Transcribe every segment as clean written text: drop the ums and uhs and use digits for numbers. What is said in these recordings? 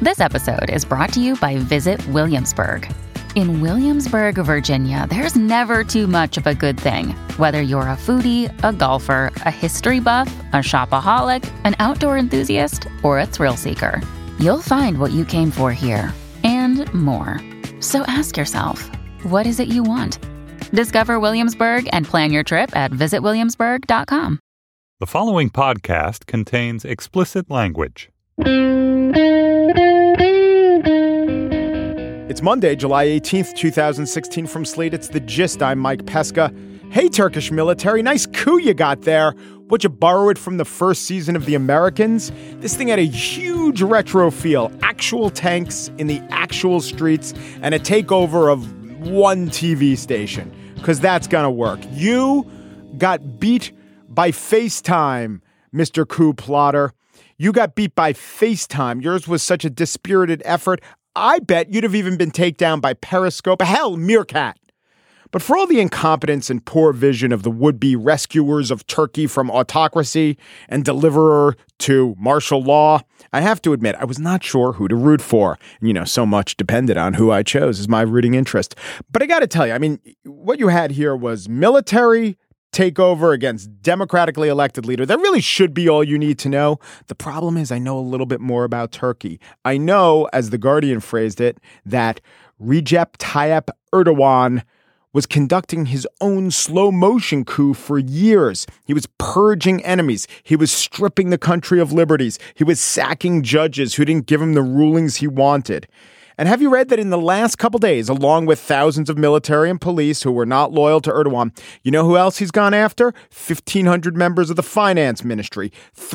This episode is brought to you by Visit Williamsburg. In Williamsburg, Virginia, there's never too much of a good thing. Whether you're a foodie, a golfer, a history buff, a shopaholic, an outdoor enthusiast, or a thrill seeker, you'll find what you came for here and more. So ask yourself, what is it you want? Discover Williamsburg and plan your trip at visitwilliamsburg.com. The following podcast contains explicit language. It's Monday, July 18th, 2016. From Slate, it's The Gist. I'm Mike Pesca. Hey, Turkish military, nice coup you got there. Would you borrow it from the first season of The Americans? This thing had a huge retro feel. Actual tanks in the actual streets and a takeover of one TV station. Because that's going to work. You got beat by FaceTime, Mr. Coup plotter. You got beat by FaceTime. Yours was such a dispirited effort. I bet you'd have even been taken down by Periscope, hell, Meerkat. But for all the incompetence and poor vision of the would-be rescuers of Turkey from autocracy and deliverer to martial law, I have to admit I was not sure who to root for. So much depended on who I chose as my rooting interest. But I got to tell you, what you had here was military takeover against democratically elected leader. That really should be all you need to know. The problem is I know a little bit more about Turkey. I know, as The Guardian phrased it, that Recep Tayyip Erdogan was conducting his own slow motion coup for years. He was purging enemies. He was stripping the country of liberties. He was sacking judges who didn't give him the rulings he wanted. And have you read that in the last couple days, along with thousands of military and police who were not loyal to Erdogan, you know who else he's gone after? 1,500 members of the finance ministry.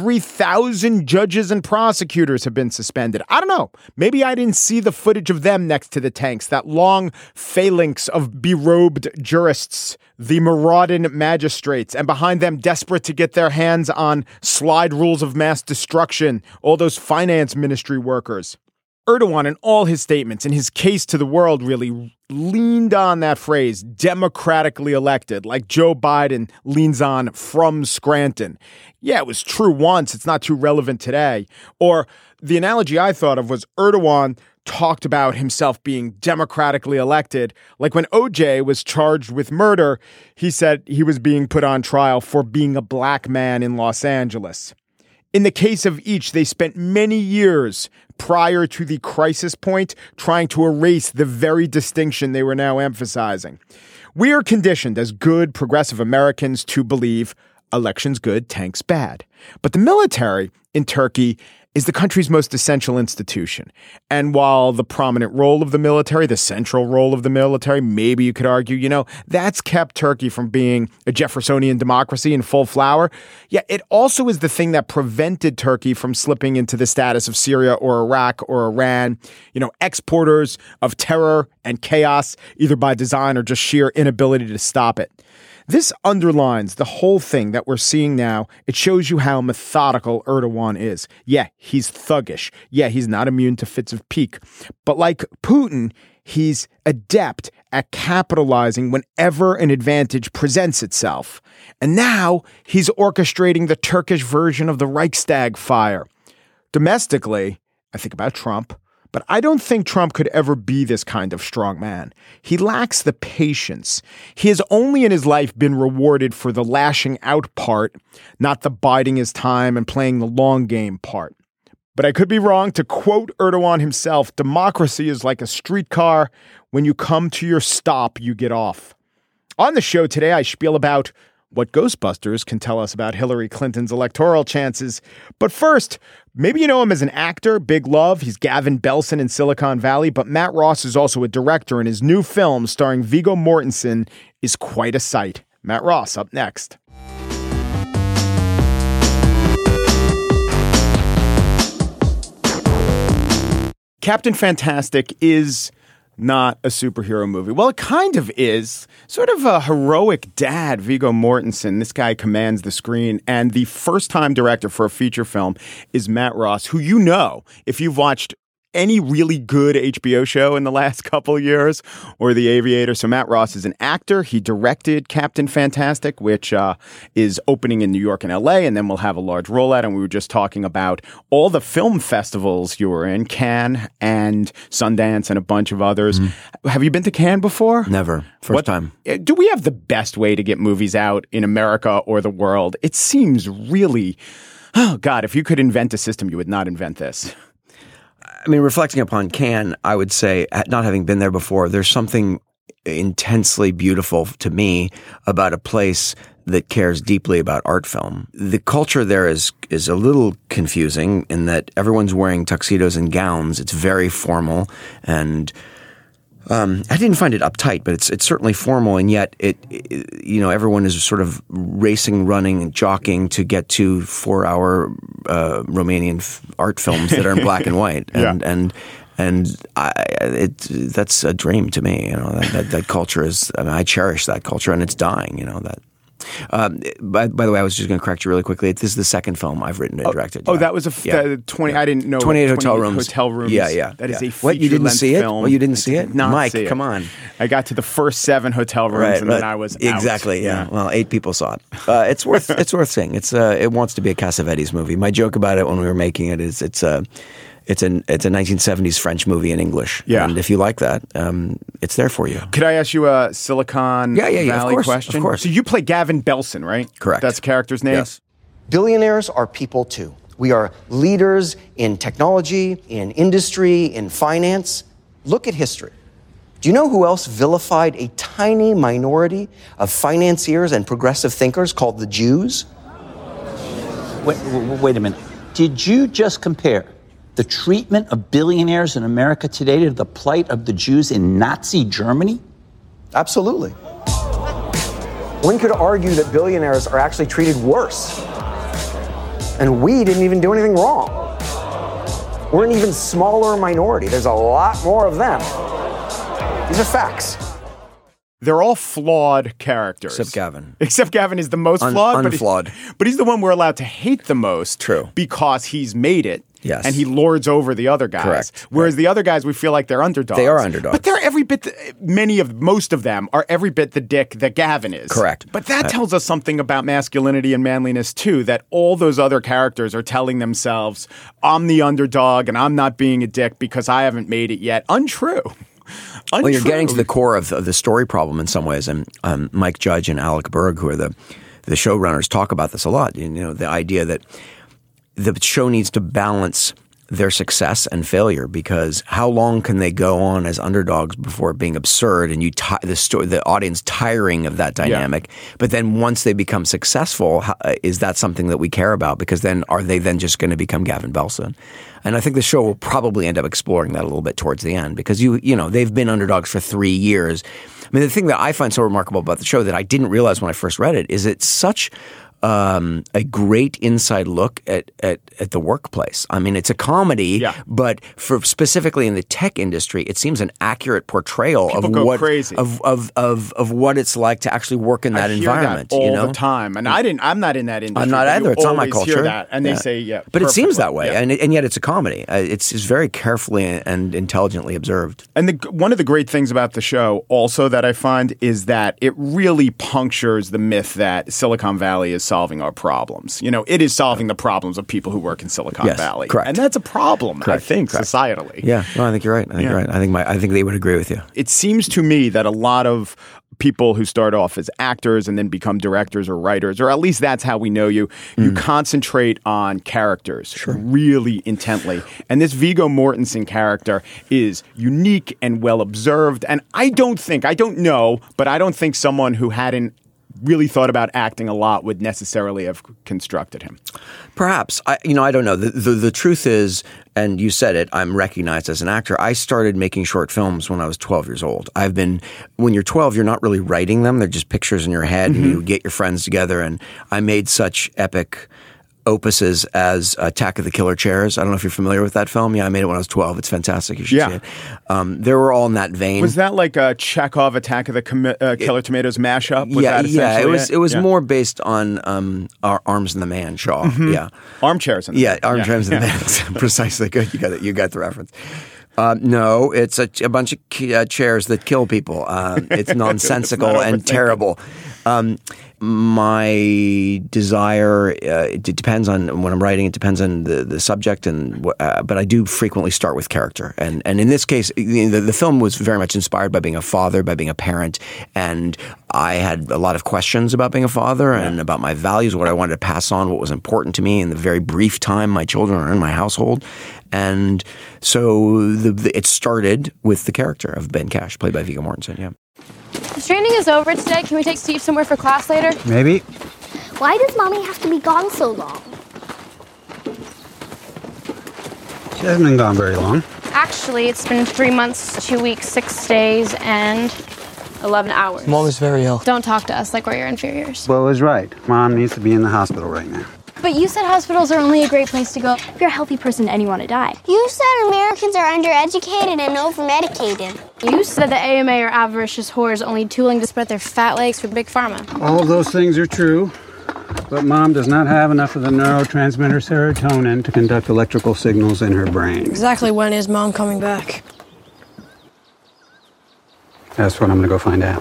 3,000 judges and prosecutors have been suspended. I don't know. Maybe I didn't see the footage of them next to the tanks, that long phalanx of berobed jurists, the marauding magistrates, and behind them desperate to get their hands on slide rules of mass destruction, all those finance ministry workers. Erdogan, in all his statements, in his case to the world, really leaned on that phrase, democratically elected, like Joe Biden leans on from Scranton. Yeah, it was true once. It's not too relevant today. Or the analogy I thought of was Erdogan talked about himself being democratically elected. Like when OJ was charged with murder, he said he was being put on trial for being a black man in Los Angeles. In the case of each, they spent many years prior to the crisis point trying to erase the very distinction they were now emphasizing. We are conditioned as good progressive Americans to believe elections good, tanks bad. But the military in Turkey is the country's most essential institution. And while the prominent role of the military, the central role of the military, maybe you could argue, that's kept Turkey from being a Jeffersonian democracy in full flower. Yeah, it also is the thing that prevented Turkey from slipping into the status of Syria or Iraq or Iran, exporters of terror and chaos, either by design or just sheer inability to stop it. This underlines the whole thing that we're seeing now. It shows you how methodical Erdogan is. Yeah, he's thuggish. Yeah, he's not immune to fits of pique. But like Putin, he's adept at capitalizing whenever an advantage presents itself. And now he's orchestrating the Turkish version of the Reichstag fire. Domestically, I think about Trump. But I don't think Trump could ever be this kind of strong man. He lacks the patience. He has only in his life been rewarded for the lashing out part, not the biding his time and playing the long game part. But I could be wrong. To quote Erdogan himself, democracy is like a streetcar. When you come to your stop, you get off. On the show today, I spiel about what Ghostbusters can tell us about Hillary Clinton's electoral chances. But first, maybe you know him as an actor, big love. He's Gavin Belson in Silicon Valley. But Matt Ross is also a director, and his new film starring Viggo Mortensen is quite a sight. Matt Ross up next. Captain Fantastic is not a superhero movie. Well, it kind of is. Sort of a heroic dad, Viggo Mortensen. This guy commands the screen. And the first-time director for a feature film is Matt Ross, who if you've watched any really good HBO show in the last couple years, or The Aviator. So Matt Ross is an actor. He directed Captain Fantastic, which is opening in New York and LA, and then we'll have a large rollout. And we were just talking about all the film festivals you were in, Cannes and Sundance and a bunch of others. Have you been to Cannes before? Never. First time. Do we have the best way to get movies out in America or the world? It seems really, oh God, if you could invent a system, you would not invent this. I mean, reflecting upon Cannes, I would say, not having been there before, there's something intensely beautiful to me about a place that cares deeply about art film. The culture there is a little confusing in that everyone's wearing tuxedos and gowns. It's very formal, and I didn't find it uptight, but it's certainly formal, and yet everyone is sort of racing, running, and jockeying to get to 4-hour Romanian art films that are in black and white, that's a dream to me. That culture is. I mean, I cherish that culture, and it's dying. That. By the way, I was just going to correct you really quickly. This is the second film I've written and directed. That was 20. I didn't know. 28 hotel rooms. Hotel rooms. Yeah. That is a What, you didn't see it? film. Well, you didn't see it? Mike, come on. I got to the first 7 hotel rooms, and then I was out. Exactly. Yeah. Well, 8 people saw it. It's worth seeing. It wants to be a Cassavetes movie. My joke about it when we were making it is it's a 1970s French movie in English. Yeah. And if you like that, it's there for you. Could I ask you a Silicon Valley question? Of course. So you play Gavin Belson, right? Correct. That's the character's name? Yes. Billionaires are people too. We are leaders in technology, in industry, in finance. Look at history. Do you know who else vilified a tiny minority of financiers and progressive thinkers called the Jews? Wait a minute. Did you just compare the treatment of billionaires in America today to the plight of the Jews in Nazi Germany? Absolutely. One could argue that billionaires are actually treated worse. And we didn't even do anything wrong. We're an even smaller minority. There's a lot more of them. These are facts. They're all flawed characters. Except Gavin. Except Gavin is the most flawed. Unflawed. But he's the one we're allowed to hate the most. True. Because he's made it. Yes. And he lords over the other guys. Correct. Whereas the other guys, we feel like they're underdogs. They are underdogs. But they're every bit, most of them are every bit the dick that Gavin is. Correct. But that tells us something about masculinity and manliness too, that all those other characters are telling themselves, I'm the underdog and I'm not being a dick because I haven't made it yet. Untrue. Well, you're getting to the core of the story problem in some ways. And Mike Judge and Alec Berg, who are the showrunners, talk about this a lot. The idea that the show needs to balance their success and failure, because how long can they go on as underdogs before being absurd and the audience tiring of that dynamic? Yeah. But then once they become successful, is that something that we care about? Because then are they then just going to become Gavin Belson? And I think the show will probably end up exploring that a little bit towards the end, because they've been underdogs for 3 years. I mean, the thing that I find so remarkable about the show that I didn't realize when I first read it is it's such a great inside look at the workplace. I mean, it's a comedy, but for specifically in the tech industry, it seems an accurate portrayal of what it's like to actually work in that environment. That all the time, and I'm not in that industry. I'm not either. It's not my culture. Hear that, and they say, but it seems that way, and yet it's a comedy. It's very carefully and intelligently observed. And one of the great things about the show, also that I find, is that it really punctures the myth that Silicon Valley is solving our problems. It is solving the problems of people who work in Silicon Valley. Correct. And that's a problem, I think, societally. Yeah, no, I think you're right. You're right. I think they would agree with you. It seems to me that a lot of people who start off as actors and then become directors or writers, or at least that's how we know you, you concentrate on characters really intently. And this Viggo Mortensen character is unique and well observed. And I don't know, but I don't think someone who hadn't really thought about acting a lot would necessarily have constructed him. Perhaps. I don't know. The truth is, and you said it, I'm recognized as an actor. I started making short films when I was 12 years old. When you're 12, you're not really writing them. They're just pictures in your head, and you get your friends together. And I made such epic opuses as Attack of the Killer Chairs. I don't know if you're familiar with that film. Yeah, I made it when I was 12. It's fantastic. You should see it. They were all in that vein. Was that like a Chekhov Attack of the Killer Tomatoes mashup? It was more based on our Arms and the Man, Shaw. Mm-hmm. Yeah, Armchairs. Armchairs and the Man. Precisely. Good. You got the reference. No, it's a bunch of chairs that kill people. It's nonsensical and terrible. My desire, it depends on when I'm writing. It depends on the subject, but I do frequently start with character. And in this case, the film was very much inspired by being a father, by being a parent, and I had a lot of questions about being a father and about my values, what I wanted to pass on, what was important to me in the very brief time my children are in my household. And so it started with the character of Ben Cash, played by Viggo Mortensen. Yeah. The training is over today. Can we take Steve somewhere for class later? Maybe. Why does Mommy have to be gone so long? She hasn't been gone very long. Actually, it's been 3 months, 2 weeks, 6 days, and 11 hours. Mom is very ill. Don't talk to us like we're your inferiors. Bo is right. Mom needs to be in the hospital right now. But you said hospitals are only a great place to go If you're a healthy person and you want to die. You said Americans are undereducated and over-medicated. You said the AMA are avaricious whores only tooling to spread their fat legs for Big Pharma. All of those things are true, but Mom does not have enough of the neurotransmitter serotonin to conduct electrical signals in her brain. Exactly when is Mom coming back? That's what I'm going to go find out.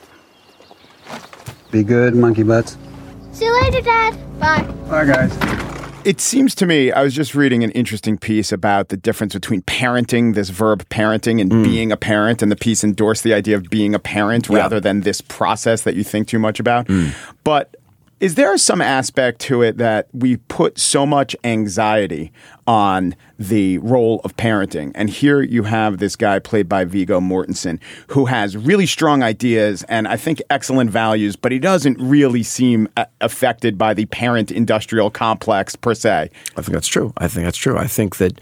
Be good, monkey butts. See you later, Dad. Bye. Bye, guys. It seems to me, I was just reading an interesting piece about the difference between parenting, this verb parenting, and being a parent, and the piece endorsed the idea of being a parent rather than this process that you think too much about. But is there some aspect to it that we put so much anxiety on the role of parenting? And here you have this guy played by Viggo Mortensen who has really strong ideas and I think excellent values, but he doesn't really seem affected by the parent industrial complex per se. I think that's true. I think that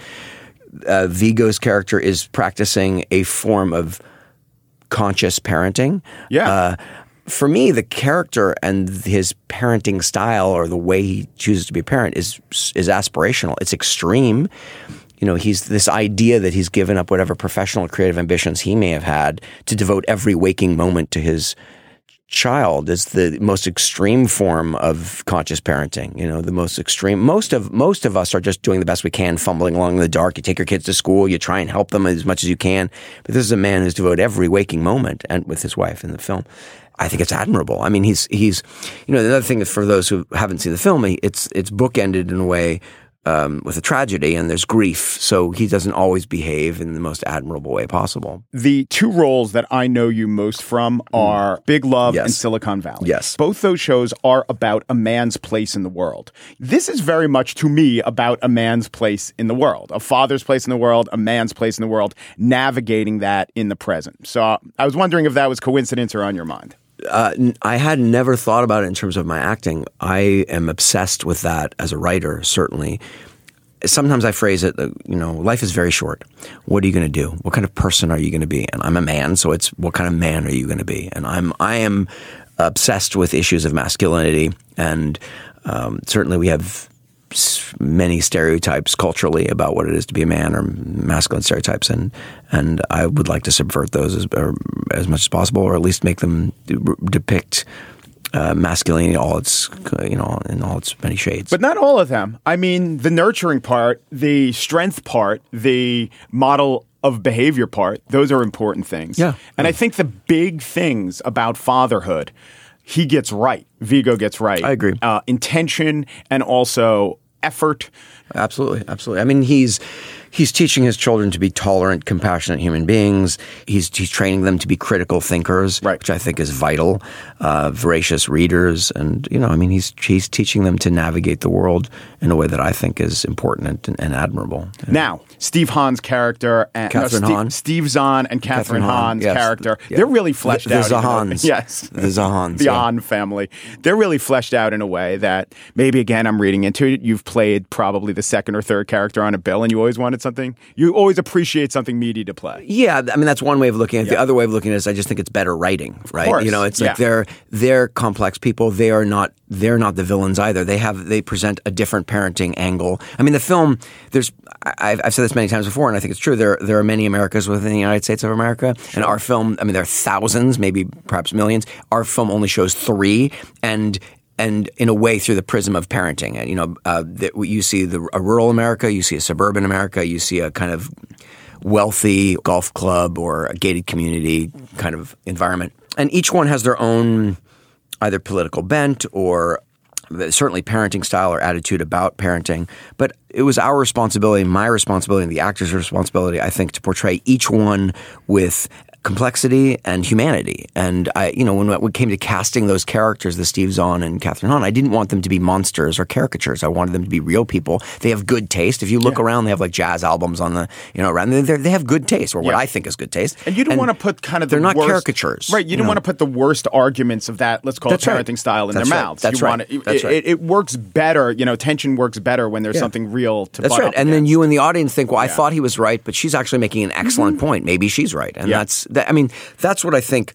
Viggo's character is practicing a form of conscious parenting. Yeah. For me, the character and his parenting style or the way he chooses to be a parent is aspirational. It's extreme. You know, he's this idea that he's given up whatever professional or creative ambitions he may have had to devote every waking moment to his child is the most extreme form of conscious parenting. You know, the most extreme. Most of us are just doing the best we can, fumbling along in the dark. You take your kids to school, you try and help them as much as you can. But this is a man who's devoted every waking moment, and with his wife in the film. I think it's admirable. I mean, he's you know, the other thing is for those who haven't seen the film, it's bookended in a way with a tragedy, and there's grief. So he doesn't always behave in the most admirable way possible. The two roles that I know you most from are Big Love and Silicon Valley. Yes. Both those shows are about a man's place in the world. This is very much, to me, about a man's place in the world, a father's place in the world, a man's place in the world, navigating that in the present. So I was wondering if that was coincidence or on your mind. I had never thought about it in terms of my acting. I am obsessed with that as a writer, certainly. Sometimes I phrase it, you know, life is very short. What are you going to do? What kind of person are you going to be? And I'm a man, so it's what kind of man are you going to be? And I am obsessed with issues of masculinity, and certainly we have many stereotypes culturally about what it is to be a man, or masculine stereotypes, and I would like to subvert those as much as possible, or at least make them depict masculinity in all its many shades. But not all of them. I mean, the nurturing part, the strength part, the model of behavior part, those are important things. Yeah. And I think the big things about fatherhood, he gets right. Viggo gets right. I agree. Intention and also effort. Absolutely. I mean, he's teaching his children to be tolerant, compassionate human beings. He's training them to be critical thinkers, which I think is vital, voracious readers. And, you know, I mean, he's teaching them to navigate the world in a way that I think is important and admirable. Now, Steve Zahn's character and Steve Zahn and Catherine Hahn's character, they're really fleshed out. The Zahans. Yes. The Zahans. The Hahn family. They're really fleshed out in a way that maybe, again, I'm reading into it. You've played probably the second or third character on a bill and you always wanted something, you always appreciate something meaty to play. Yeah, I mean, that's one way of looking at it. The other way of looking at it is I just think it's better writing, right? Of course. You know, it's like they're complex people. They're not the villains either. They present a different parenting angle. I mean, the film, I've said this many times before, and I think it's true. There are many Americas within the United States of America, and our film, I mean, there are thousands, maybe perhaps millions. Our film only shows 3, and in a way through the prism of parenting. And, you know, you see a rural America, you see a suburban America, you see a kind of wealthy golf club or a gated community kind of environment. And each one has their own either political bent or certainly parenting style or attitude about parenting. But it was our responsibility, my responsibility, and the actor's responsibility, I think, to portray each one with complexity and humanity. And when we came to casting those characters, the Steve Zahn and Catherine Hahn, I didn't want them to be monsters or caricatures. I wanted them to be real people. They have good taste. If you look around, they have like jazz albums on the, around. They have good taste, or what I think is good taste. And you don't want to put kind of they're not worst, caricatures, right? You don't want to put the worst arguments of that, let's call it parenting style, in their mouths. That's right. It works better. Tension works better when there's something real to. That's right. And then you in the audience think, well, I thought he was right, but she's actually making an excellent point. Maybe she's right, and that's what I think.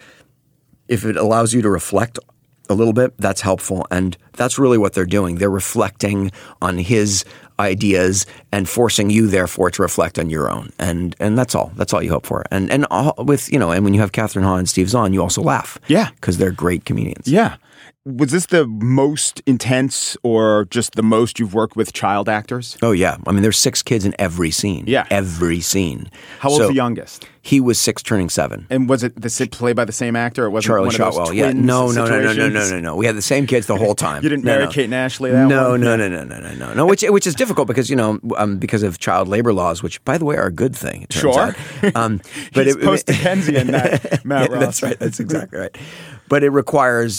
If it allows you to reflect a little bit, that's helpful, and that's really what they're doing. They're reflecting on his ideas and forcing you, therefore, to reflect on your own, and that's all. That's all you hope for. And when you have Catherine Hahn and Steve Zahn, you also laugh, because they're great comedians. Yeah. Was this the most intense or just the most you've worked with child actors? Oh, yeah. I mean, there's 6 kids in every scene. Yeah. Every scene. How old's the youngest? He was 6 turning 7. And was it played by the same actor? Or was Charlie it one of those Shotwell. Yeah. No. No. We had the same kids the whole time. You didn't marry Kate and Ashley that one? No. Which is difficult because, because of child labor laws, which, by the way, are a good thing, it turns out. But he's post-Dickensian, that Matt Ross. That's right. That's exactly right. But it requires,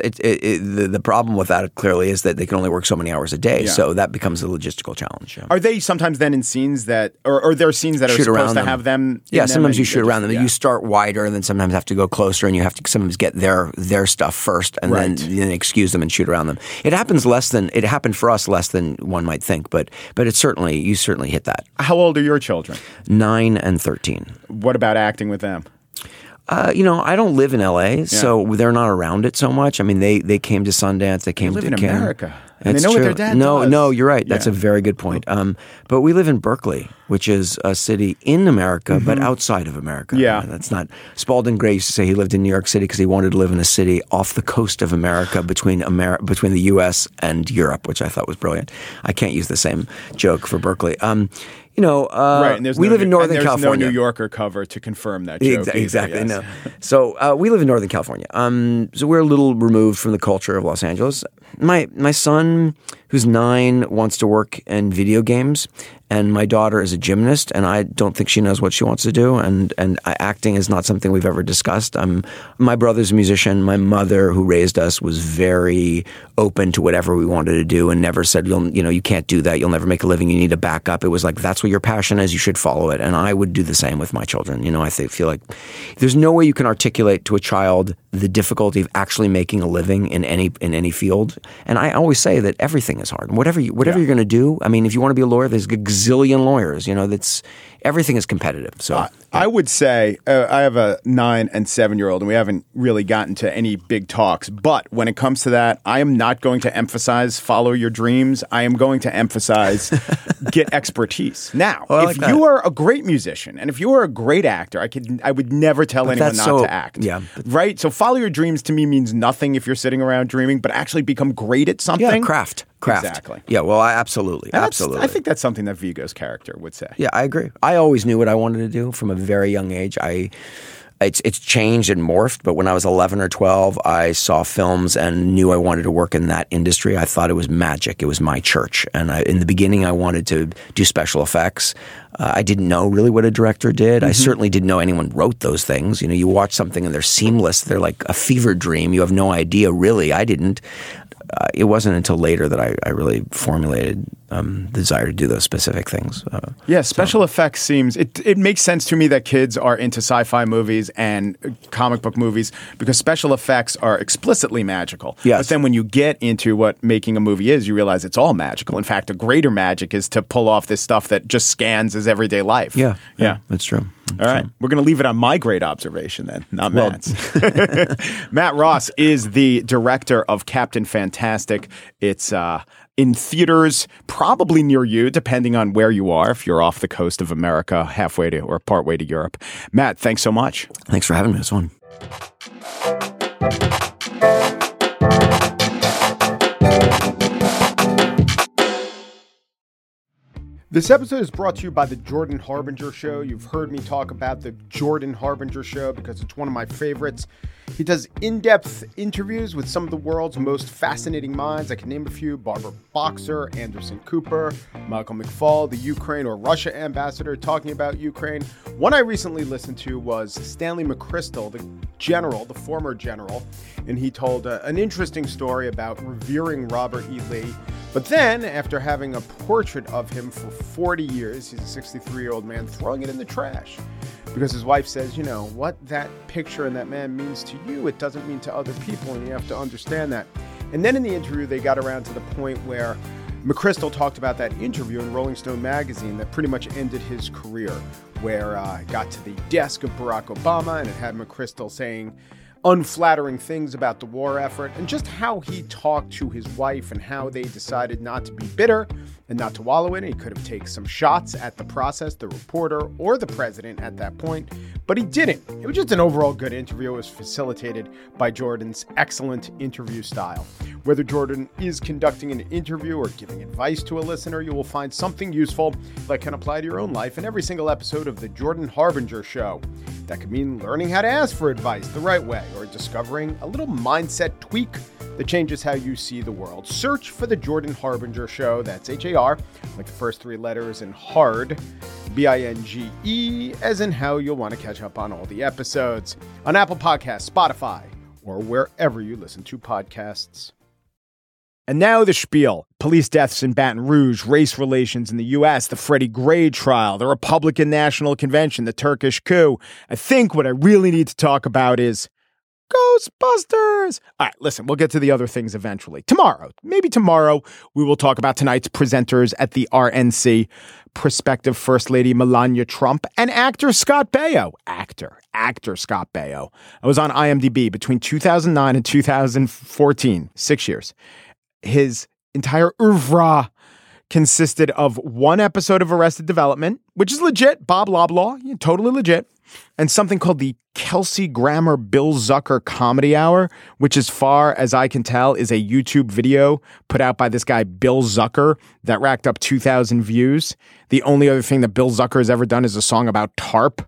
the problem with that clearly is that they can only work so many hours a day. Yeah. So that becomes a logistical challenge. Yeah. Are they sometimes then in scenes that, or there are scenes that are supposed to have them? Yeah, sometimes you shoot around them. Yeah. You start wider and then sometimes have to go closer and you have to sometimes get their stuff first and then excuse them and shoot around them. It happened for us less than one might think, but you certainly hit that. How old are your children? 9 and 13. What about acting with them? I don't live in L.A., so they're not around it so much. I mean, they came to Sundance. They came to Cannes. They live in America. And they know what their dad does. No, you're right. That's a very good point. But we live in Berkeley, which is a city in America, but outside of America. Yeah. That's not... Spalding Gray used to say he lived in New York City because he wanted to live in a city off the coast of America between the U.S. and Europe, which I thought was brilliant. I can't use the same joke for Berkeley. And we live in Northern California. California. No New Yorker cover to confirm that joke. Exactly. Either, yes. No. So we live in Northern California. So we're a little removed from the culture of Los Angeles. My son, who's 9, wants to work in video games, and my daughter is a gymnast, and I don't think she knows what she wants to do. And acting is not something we've ever discussed. My brother's a musician. My mother, who raised us, was very open to whatever we wanted to do, and never said, you can't do that. You'll never make a living. You need to back up. It was like, that's what your passion is. You should follow it. And I would do the same with my children. I feel like there's no way you can articulate to a child the difficulty of actually making a living in any field. And I always say that everything is hard. Whatever you're going to do. I mean, if you want to be a lawyer, there's a gazillion lawyers. Everything is competitive. So I would say I have a 9 and 7-year-old, and we haven't really gotten to any big talks. But when it comes to that, I am not going to emphasize follow your dreams. I am going to emphasize get expertise. Now, if you are a great musician and if you are a great actor, I would never tell anyone not to act. Yeah. Right? So follow your dreams to me means nothing if you're sitting around dreaming, but actually become great at something. Yeah, craft. Exactly. Yeah, well, absolutely. Absolutely. I think that's something that Viggo's character would say. Yeah, I agree. I always knew what I wanted to do from a very young age. It's changed and morphed, but when I was 11 or 12, I saw films and knew I wanted to work in that industry. I thought it was magic. It was my church. And in the beginning, I wanted to do special effects. I didn't know really what a director did. I certainly didn't know anyone wrote those things. You watch something and they're seamless. They're like a fever dream. You have no idea, really. I didn't. It wasn't until later that I really formulated desire to do those specific things. Special effects seems it makes sense to me that kids are into sci-fi movies and comic book movies because special effects are explicitly magical. Yes. But then when you get into what making a movie is, you realize it's all magical. In fact, a greater magic is to pull off this stuff that just scans as everyday life. Yeah, that's true. All right. We're going to leave it on my great observation then, not Matt's. Matt Ross is the director of Captain Fantastic. It's in theaters probably near you, depending on where you are, if you're off the coast of America, halfway to or partway to Europe. Matt, thanks so much. Thanks for having me. It's fun. This episode is brought to you by the Jordan Harbinger Show. You've heard me talk about the Jordan Harbinger Show because it's one of my favorites. He does in-depth interviews with some of the world's most fascinating minds. I can name a few: Barbara Boxer, Anderson Cooper, Michael McFaul, the Ukraine or Russia ambassador talking about Ukraine. One I recently listened to was Stanley McChrystal, the former general, and he told an interesting story about revering Robert E. Lee. But then, after having a portrait of him for 40 years, he's a 63-year-old man, throwing it in the trash. Because his wife says, you know, what that picture and that man means to you, it doesn't mean to other people, and you have to understand that. And then in the interview, they got around to the point where McChrystal talked about that interview in Rolling Stone magazine that pretty much ended his career, where it got to the desk of Barack Obama, and it had McChrystal saying unflattering things about the war effort and just how he talked to his wife and how they decided not to be bitter and not to wallow in it. He could have taken some shots at the process, the reporter, or the president at that point, but he didn't. It was just an overall good interview. It was facilitated by Jordan's excellent interview style. Whether Jordan is conducting an interview or giving advice to a listener, you will find something useful that can apply to your own life in every single episode of The Jordan Harbinger Show. That could mean learning how to ask for advice the right way or discovering a little mindset tweak that changes how you see the world. Search for The Jordan Harbinger Show. That's H-A-R, like the first three letters, and hard, B-I-N-G-E, as in how you'll want to catch up on all the episodes on Apple Podcasts, Spotify, or wherever you listen to podcasts. And now the spiel. Police deaths in Baton Rouge, race relations in the U.S., the Freddie Gray trial, the Republican National Convention, the Turkish coup. I think what I really need to talk about is Ghostbusters. All right, listen, we'll get to the other things eventually. Maybe tomorrow, we will talk about tonight's presenters at the RNC, prospective First Lady Melania Trump and actor Scott Baio. Actor Scott Baio. I was on IMDb between 2009 and 2014, 6 years. His entire oeuvre consisted of one episode of Arrested Development, which is legit, Bob Loblaw, totally legit, and something called the Kelsey Grammer Bill Zucker Comedy Hour, which, as far as I can tell, is a YouTube video put out by this guy Bill Zucker that racked up 2,000 views. The only other thing that Bill Zucker has ever done is a song about TARP.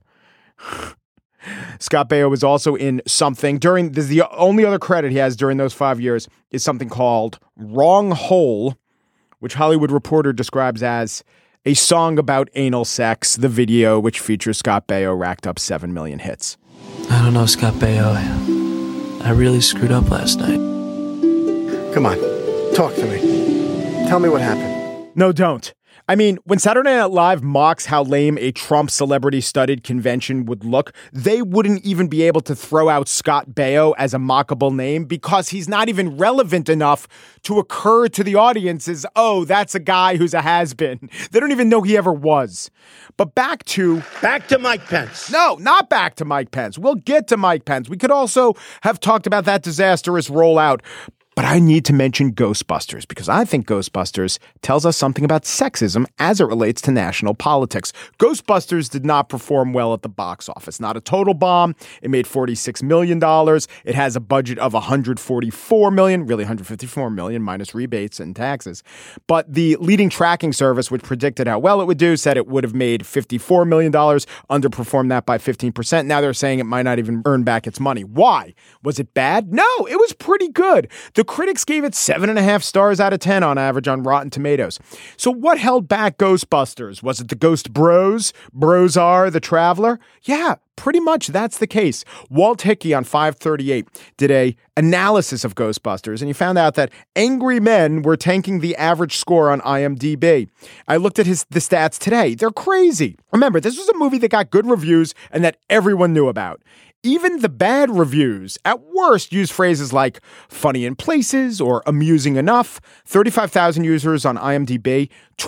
Scott Baio was also in something this is the only other credit he has during those 5 years is something called Wrong Hole, which Hollywood Reporter describes as a song about anal sex. The video, which features Scott Baio, racked up 7 million hits. I don't know, Scott Baio. I really screwed up last night. Come on, talk to me. Tell me what happened. No, don't. I mean, when Saturday Night Live mocks how lame a Trump celebrity-studded convention would look, they wouldn't even be able to throw out Scott Baio as a mockable name because he's not even relevant enough to occur to the audience as, oh, that's a guy who's a has-been. They don't even know he ever was. But back to Mike Pence. No, not back to Mike Pence. We'll get to Mike Pence. We could also have talked about that disastrous rollout. But I need to mention Ghostbusters because I think Ghostbusters tells us something about sexism as it relates to national politics. Ghostbusters did not perform well at the box office. Not a total bomb. It made $46 million. It has a budget of $144 million, really $154 million minus rebates and taxes. But the leading tracking service, which predicted how well it would do, said it would have made $54 million, underperformed that by 15%. Now they're saying it might not even earn back its money. Why? Was it bad? No, it was pretty good. The critics gave it 7.5 stars out of 10 on average on Rotten Tomatoes. So what held back Ghostbusters? Was it the Ghost Bros? Brozar, the Traveler? Yeah, pretty much that's the case. Walt Hickey on 538 did a analysis of Ghostbusters, and he found out that angry men were tanking the average score on IMDb. I looked at the stats today. They're crazy. Remember, this was a movie that got good reviews and that everyone knew about. Even the bad reviews, at worst, use phrases like funny in places or amusing enough. 35,000 users on IMDb,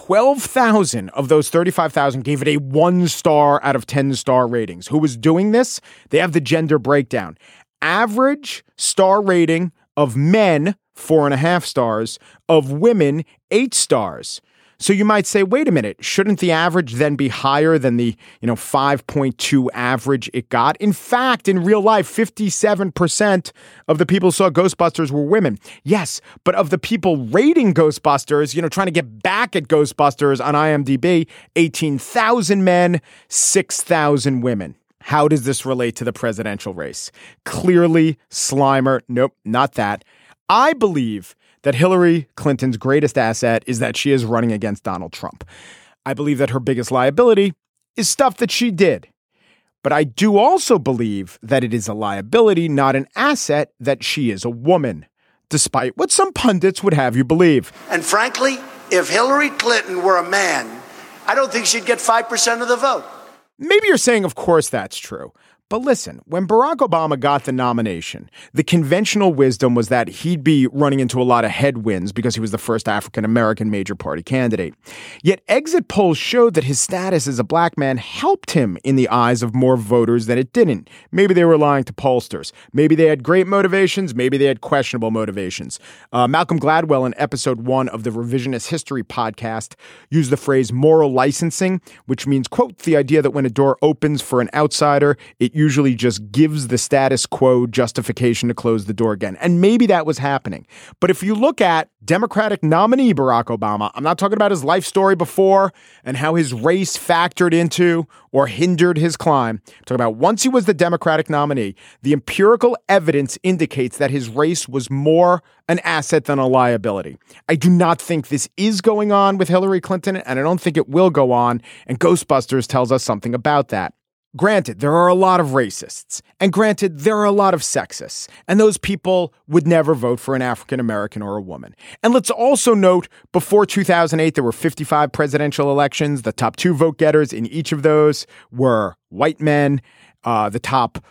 12,000 of those 35,000 gave it a 1 star out of 10 star ratings. Who was doing this? They have the gender breakdown. Average star rating of men, 4.5 stars, of women, 8 stars. So you might say, wait a minute, shouldn't the average then be higher than the 5.2 average it got? In fact, in real life, 57% of the people who saw Ghostbusters were women. Yes, but of the people rating Ghostbusters, trying to get back at Ghostbusters on IMDb, 18,000 men, 6,000 women. How does this relate to the presidential race? Clearly, Slimer. Nope, not that. I believe that Hillary Clinton's greatest asset is that she is running against Donald Trump. I believe that her biggest liability is stuff that she did. But I do also believe that it is a liability, not an asset, that she is a woman, despite what some pundits would have you believe. And frankly, if Hillary Clinton were a man, I don't think she'd get 5% of the vote. Maybe you're saying, of course, that's true. But listen, when Barack Obama got the nomination, the conventional wisdom was that he'd be running into a lot of headwinds because he was the first African-American major party candidate. Yet exit polls showed that his status as a black man helped him in the eyes of more voters than it didn't. Maybe they were lying to pollsters. Maybe they had great motivations. Maybe they had questionable motivations. Malcolm Gladwell in episode 1 of the Revisionist History podcast used the phrase moral licensing, which means, quote, the idea that when a door opens for an outsider, it usually just gives the status quo justification to close the door again. And maybe that was happening. But if you look at Democratic nominee Barack Obama, I'm not talking about his life story before and how his race factored into or hindered his climb. I'm talking about once he was the Democratic nominee, the empirical evidence indicates that his race was more an asset than a liability. I do not think this is going on with Hillary Clinton, and I don't think it will go on. And Ghostbusters tells us something about that. Granted, there are a lot of racists, and granted, there are a lot of sexists, and those people would never vote for an African-American or a woman. And let's also note, before 2008, there were 55 presidential elections. The top 2 vote getters in each of those were white men. The top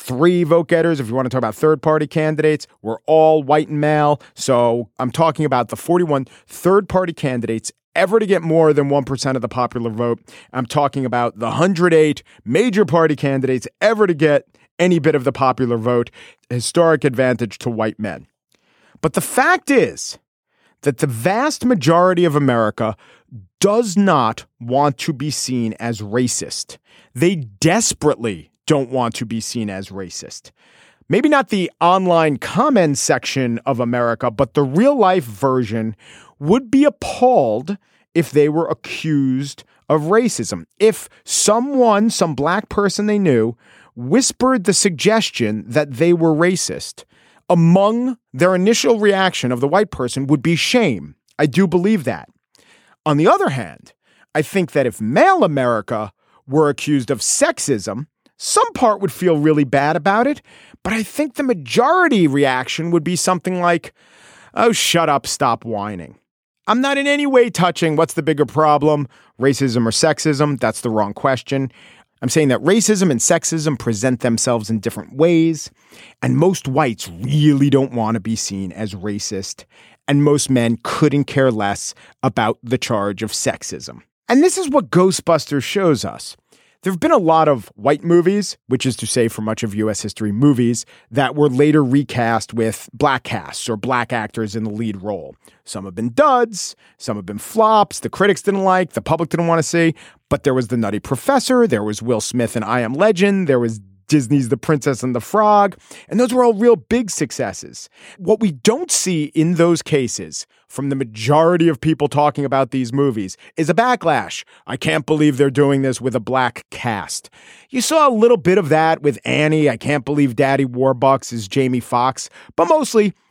3 vote getters, if you want to talk about third-party candidates, were all white and male. So I'm talking about the 41 third-party candidates ever to get more than 1% of the popular vote. I'm talking about the 108 major party candidates ever to get any bit of the popular vote, historic advantage to white men. But the fact is that the vast majority of America does not want to be seen as racist. They desperately don't want to be seen as racist. Maybe not the online comment section of America, but the real life version would be appalled if they were accused of racism. If someone, some black person they knew, whispered the suggestion that they were racist, among their initial reaction of the white person would be shame. I do believe that. On the other hand, I think that if male America were accused of sexism, some part would feel really bad about it, but I think the majority reaction would be something like, oh, shut up, stop whining. I'm not in any way touching what's the bigger problem, racism or sexism. That's the wrong question. I'm saying that racism and sexism present themselves in different ways, and most whites really don't want to be seen as racist, and most men couldn't care less about the charge of sexism. And this is what Ghostbusters shows us. There have been a lot of white movies, which is to say for much of U.S. history, movies that were later recast with black casts or black actors in the lead role. Some have been duds, some have been flops, the critics didn't like, the public didn't want to see, but there was The Nutty Professor, there was Will Smith in I Am Legend, there was Disney's The Princess and the Frog, and those were all real big successes. What we don't see in those cases from the majority of people talking about these movies is a backlash. I can't believe they're doing this with a black cast. You saw a little bit of that with Annie. I can't believe Daddy Warbucks is Jamie Foxx, but mostly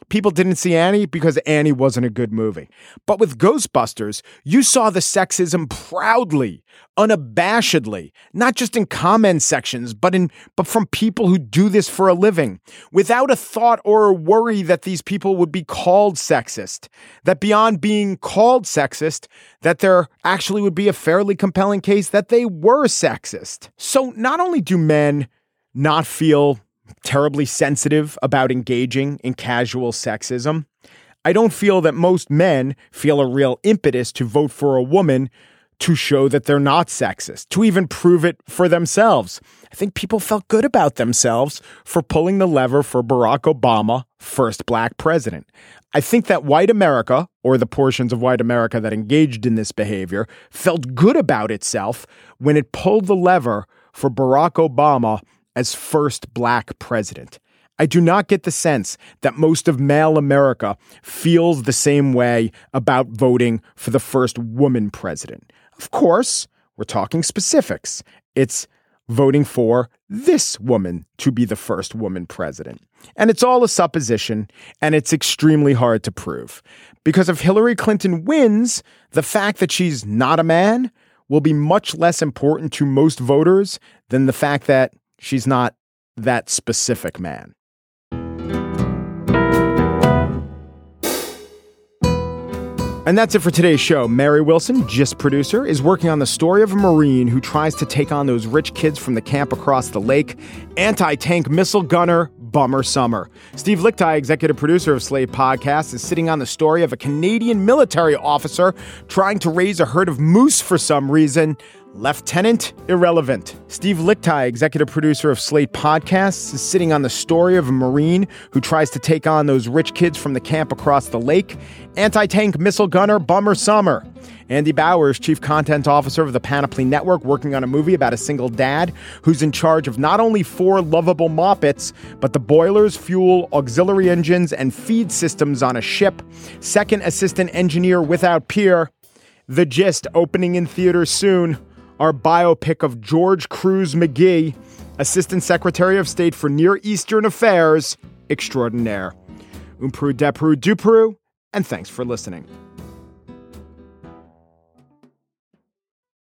people didn't see Annie because Annie wasn't a good movie. But with Ghostbusters, you saw the sexism proudly, unabashedly, not just in comment sections, but from people who do this for a living, without a thought or a worry that these people would be called sexist, that beyond being called sexist, that there actually would be a fairly compelling case that they were sexist. So not only do men not feel terribly sensitive about engaging in casual sexism, I don't feel that most men feel a real impetus to vote for a woman to show that they're not sexist, to even prove it for themselves. I think people felt good about themselves for pulling the lever for Barack Obama, first black president. I think that white America, or the portions of white America that engaged in this behavior, felt good about itself when it pulled the lever for Barack Obama as first black president. I do not get the sense that most of male America feels the same way about voting for the first woman president. Of course, we're talking specifics. It's voting for this woman to be the first woman president. And it's all a supposition, and it's extremely hard to prove. Because if Hillary Clinton wins, the fact that she's not a man will be much less important to most voters than the fact that she's not that specific man. And that's it for today's show. Mary Wilson, Gist producer, is working on the story of a Marine who tries to take on those rich kids from the camp across the lake. Anti-tank missile gunner, Bummer Summer. Steve Lickteig, executive producer of Slate Podcast, is sitting on the story of a Canadian military officer trying to raise a herd of moose for some reason. Lieutenant Irrelevant. Steve Lickteig, executive producer of Slate Podcasts, is sitting on the story of a Marine who tries to take on those rich kids from the camp across the lake. Anti-tank missile gunner, Bummer Summer. Andy Bowers, chief content officer of the Panoply Network, working on a movie about a single dad who's in charge of not only 4 lovable moppets, but the boilers, fuel, auxiliary engines, and feed systems on a ship. Second assistant engineer without peer. The Gist, opening in theaters soon. Our biopic of George Cruz McGee, Assistant Secretary of State for Near Eastern Affairs extraordinaire. Umpru, Depru, Dupru, and thanks for listening.